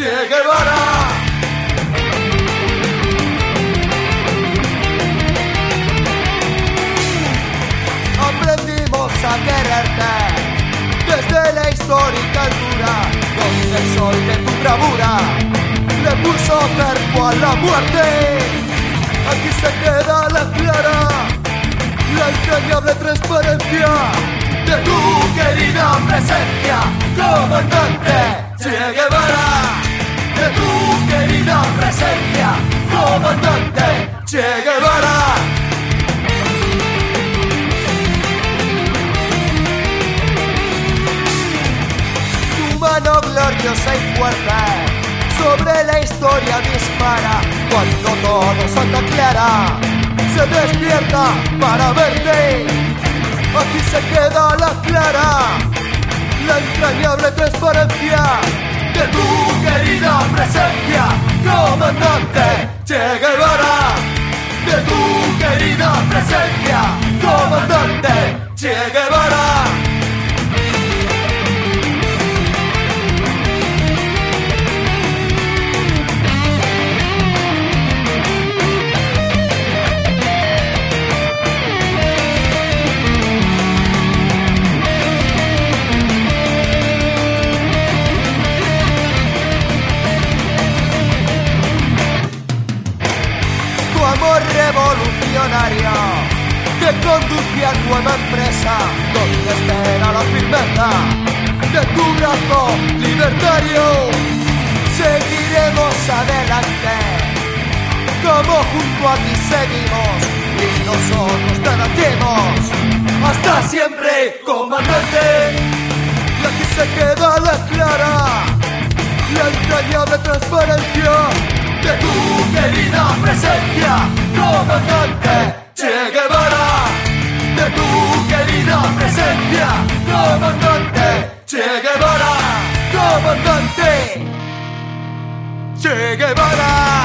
Che Guevara. Aprendimos a quererte desde la histórica altura, donde el sol de tu bravura le puso cerco a la muerte. Aquí se queda la clara, la entrañable transparencia de tu querida presencia, comandante Che Guevara. De tu querida presencia, comandante Che Guevara. Tu mano gloriosa y fuerte sobre la historia dispara, cuando todo Santa Clara se despierta para verte. Aquí se queda la clara, la entrañable transparencia de tu querida presencia, comandante Che Guevara. De tu querida presencia, comandante Che Guevara. Revolucionario que conduce a nueva empresa, donde espera la firmeza de tu brazo libertario. Seguiremos adelante, como junto a ti seguimos, y nosotros te latimos hasta siempre, comandante. Y aquí se queda la clara, la entrañable transparencia de tu querida presencia, comandante Che Guevara. De tu querida presencia, comandante Che Guevara. Comandante Che Guevara.